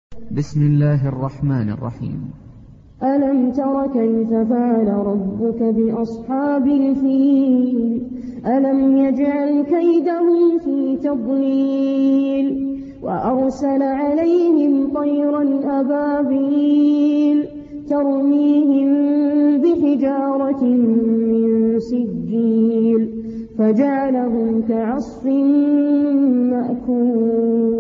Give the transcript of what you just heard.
بسم الله الرحمن الرحيم. ألم تر كيف فعل ربك بأصحاب الفيل ألم يجعل كيدهم في تضليل وأرسل عليهم طيرا أبابيل ترميهم بحجارة من سجيل فجعلهم كعصف مأكول.